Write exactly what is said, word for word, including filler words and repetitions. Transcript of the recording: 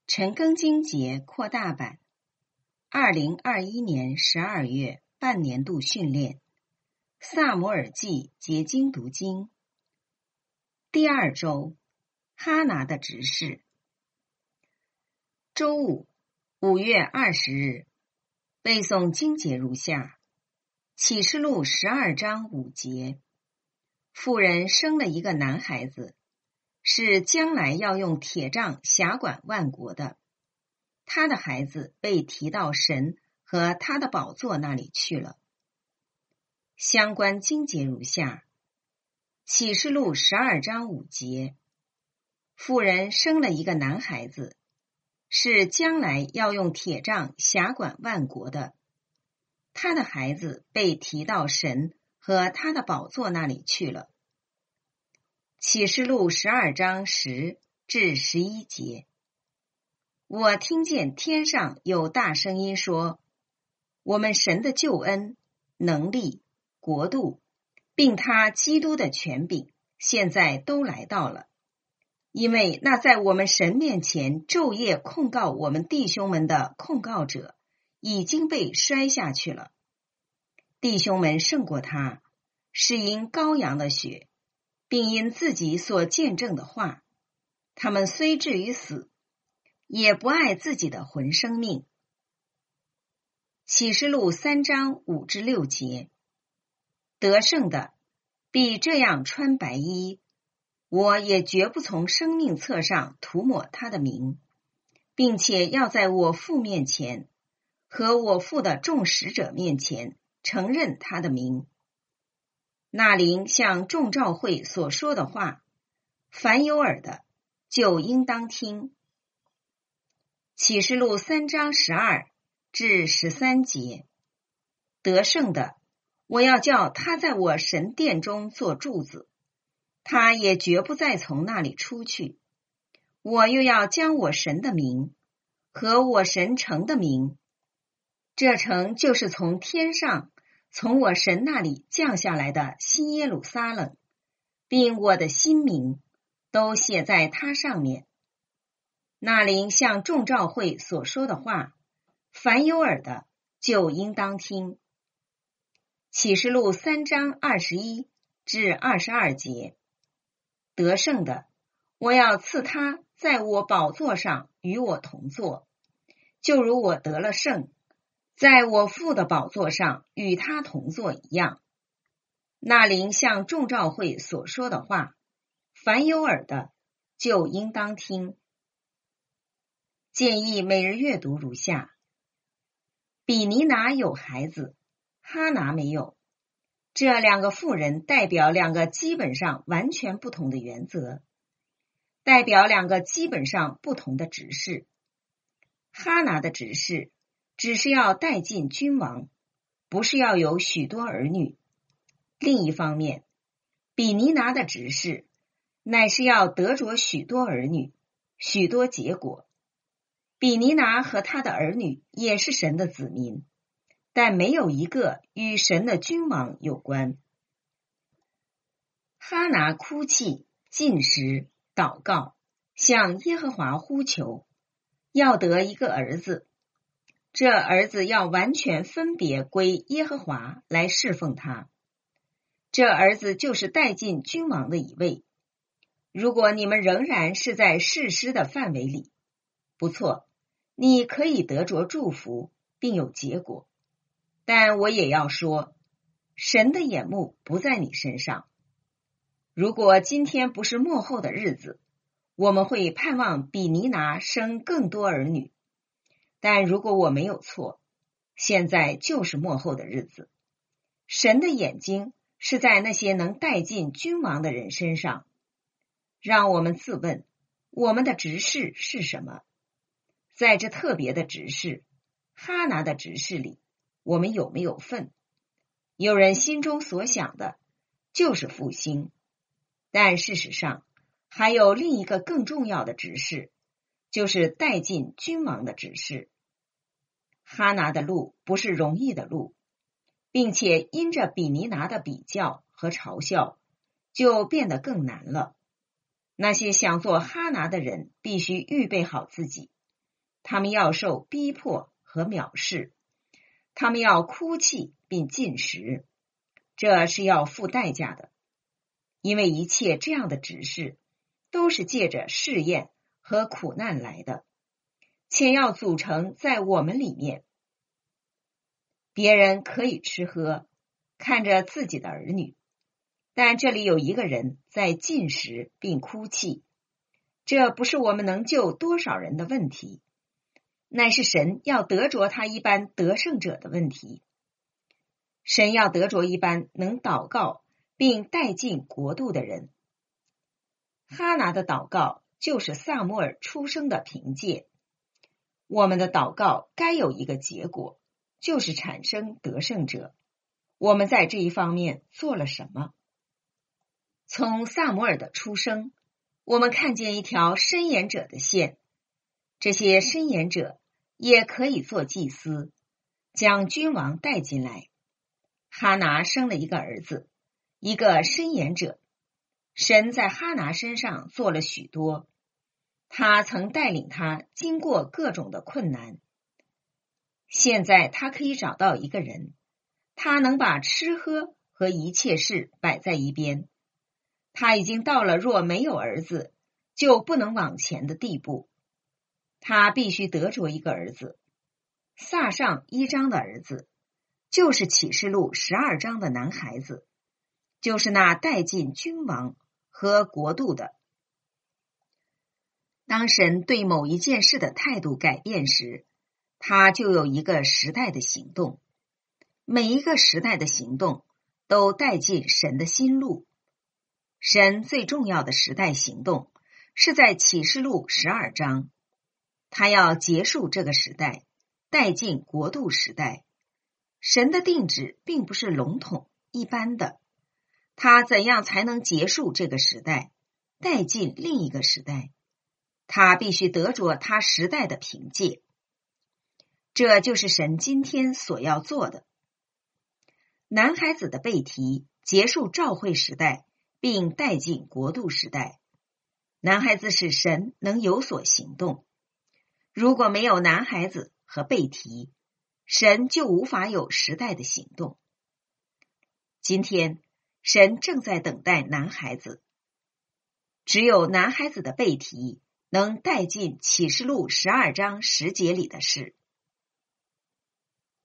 陈庚金节扩大版，二零二一年十二月半年度训练，萨姆尔记结晶读经。第二周，哈拿的执事。周五，五月二十日，背诵经节如下：启示录十二章五节，妇人生了一个男孩子，是将来要用铁杖辖管万国的。他的孩子被提到神和他的宝座那里去了。相关经节如下：启示录十二章五节，妇人生了一个男孩子，是将来要用铁杖辖管万国的。他的孩子被提到神和他的宝座那里去了。启示录十二章十至十一节，我听见天上有大声音说，我们神的救恩、能力、国度，并他基督的权柄，现在都来到了。因为那在我们神面前昼夜控告我们弟兄们的控告者，已经被摔下去了。弟兄们胜过他，是因羔羊的血，并因自己所见证的话。他们虽至于死，也不爱自己的魂生命。启示录三章五至六节，得胜的必这样穿白衣，我也绝不从生命册上涂抹他的名，并且要在我父面前和我父的众使者面前承认他的名。那灵向众召会所说的话，凡有耳的就应当听。启示录三章十二至十三节，得胜的，我要叫他在我神殿中做柱子，他也绝不再从那里出去。我又要将我神的名和我神城的名，这城就是从天上从我神那里降下来的新耶路撒冷，并我的新名，都写在它上面。那灵向众召会所说的话，凡有耳的就应当听。启示录三章二十一至二十二节，得胜的，我要赐他在我宝座上与我同坐，就如我得了胜，在我父的宝座上与他同坐一样。那灵向众召会所说的话，凡有耳的就应当听。建议每日阅读如下：比尼拿有孩子，哈拿没有。这两个妇人代表两个基本上完全不同的原则，代表两个基本上不同的执事。哈拿的执事只是要带进君王，不是要有许多儿女。另一方面，比尼拿的执事乃是要得着许多儿女，许多结果。比尼拿和他的儿女也是神的子民，但没有一个与神的君王有关。哈拿哭泣、进食、祷告，向耶和华呼求，要得一个儿子。这儿子要完全分别归耶和华来侍奉他。这儿子就是带进君王的一位。如果你们仍然是在士师的范围里，不错，你可以得着祝福，并有结果。但我也要说，神的眼目不在你身上。如果今天不是末后的日子，我们会盼望比尼拿生更多儿女。但如果我没有错，现在就是末后的日子。神的眼睛是在那些能带进君王的人身上。让我们自问，我们的执事是什么？在这特别的执事，哈拿的执事里，我们有没有份？有人心中所想的就是复兴，但事实上还有另一个更重要的执事，就是带进君王的执事。哈拿的路不是容易的路，并且因着比尼拿的比较和嘲笑，就变得更难了。那些想做哈拿的人必须预备好自己， 他们要受逼迫和藐视，他们要哭泣并进食，这是要付代价的，因为一切这样的指示都是借着试验和苦难来的，且要组成在我们里面。别人可以吃喝，看着自己的儿女，但这里有一个人在进食并哭泣，这不是我们能救多少人的问题，乃是神要得着他一般得胜者的问题。神要得着一般能祷告并带进国度的人。哈拿的祷告就是撒母耳出生的凭借。我们的祷告该有一个结果，就是产生得胜者。我们在这一方面做了什么？从撒母耳的出生，我们看见一条申言者的线，这些申言者也可以做祭司，将君王带进来。哈拿生了一个儿子，一个申言者。神在哈拿身上做了许多，他曾带领他经过各种的困难。现在他可以找到一个人，他能把吃喝和一切事摆在一边。他已经到了若没有儿子就不能往前的地步。他必须得着一个儿子。撒上一章的儿子就是启示录十二章的男孩子，就是那带进君王和国度的。当神对某一件事的态度改变时，他就有一个时代的行动。每一个时代的行动都带进神的心路。神最重要的时代行动是在启示录十二章，他要结束这个时代，带进国度时代。神的定旨并不是笼统一般的，他怎样才能结束这个时代，带进另一个时代？他必须得着他时代的凭借。这就是神今天所要做的。男孩子的背题结束召会时代，并带进国度时代。男孩子使神能有所行动。如果没有男孩子和背题，神就无法有时代的行动。今天，神正在等待男孩子。只有男孩子的背题能带进启示录十二章十节里的事。